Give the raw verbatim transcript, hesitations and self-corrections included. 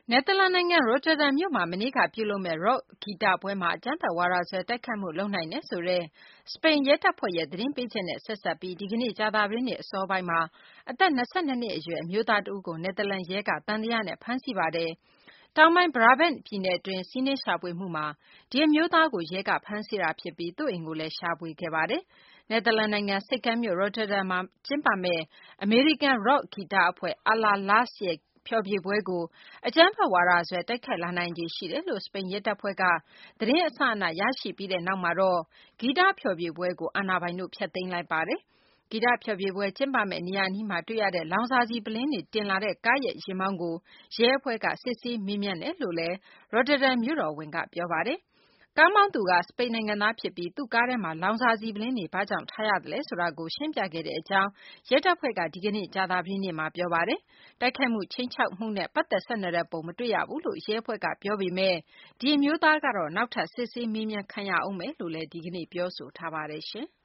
နယ်သာလန်နိုင်ငံ Rotterdam မြို့မှာ မနေ့က ပြုလုပ်မယ့် ရော့ခ်ဂီတပွဲမှာ အကြမ်းဖက်ဝါဒစွဲ တိုက်ခိုက်မှု လုပ်နိုင်တယ်ဆိုတဲ့ စပိန်ရဲတပ်ဖွဲ့ရဲ့ သတင်းပေးချက်နဲ့ ဆက်စပ်ပြီး ဒီကနေ့ ကြာသပတေးနေ့ အစောပိုင်းမှာ အသက် ၂၂ နှစ်အရွယ် အမျိုးသားတဦးကို နယ်သာလန်ရဲက သံသယနဲ့ ဖမ်းဆီးလိုက်ပါတယ်။ တောင်ပိုင်း Brabant ပြည်နယ်တွင်း စီးနင်းရှာဖွေမှုမှာ ဒီအမျိုးသားကို ရဲက ဖမ်းဆီးခဲ့တာဖြစ်ပြီး သူ့အိမ်ကိုလည်း ရှာဖွေခဲ့ပါတယ်။ နယ်သာလန်နိုင်ငံ ဆိပ်ကမ်းမြို့ Rotterdam မှာ ကျင်းပမယ့် အမေရိကန် ရော့ခ်ဂီတအဖွဲ့ Allah Las ရဲ့ ဖျော်ဖြေပွဲကို အကြမ်းဖက်ဝါဒစွဲ တိုက်ခိုက်လာနိုင်ခြေရှိတယ်လို့ စပိန်ရဲတပ်ဖွဲ့က သတင်းအစအန ရရှိပြီးနောက်မှာတော့ ဂီတဖျော်ဖြေပွဲကို အာဏာပိုင်တို့ ဖျက်သိမ်းလိုက်ပါတယ်။ ဂီတဖျော်ဖြေပွဲ ကျင်းပမယ့် နေရာအနီးမှာ တွေ့ရတဲ့ လောင်စာဆီ ပုလင်းတွေ တင်လာတဲ့ ကားရဲ့ ယာဉ်မောင်းကို ရဲအဖွဲ့က စစ်ဆေးမေးမြန်းတယ်လို့လည်း Rotterdam မြို့တော်ဝန် Sieke Hamelding က ပြောပါတယ်။ ကားမောင်းသူက စပိန်နိုင်ငံသားဖြစ်ပြီး သူ့ကားထဲမှာ လောင်စာဆီ ပုလင်းတွေ ဘာကြောင့် ထားရသလဲ ဆိုတာကို ရှင်းပြခဲ့ကြောင်း ရဲတပ်ဖွဲ့က ဒီကနေ့ ကြာသပတေးနေ့မှာ ပြောပါတယ်။ တိုက်ခိုက်မှု၊ ခြိမ်းခြောက်မှုနဲ့ ပတ်သက်ဆက်နွယ်တဲ့ပုံ မတွေ့ရဘူးလို့ ရဲအဖွဲ့က ပြောပေမယ့် ဒီအမျိုးသားကတော့ နောက်ထပ် စစ်ဆေးမေးမြန်းခံရဦးမယ်လို့လည်း ဒီကနေ့ ပြောဆိုထားပါတယ်။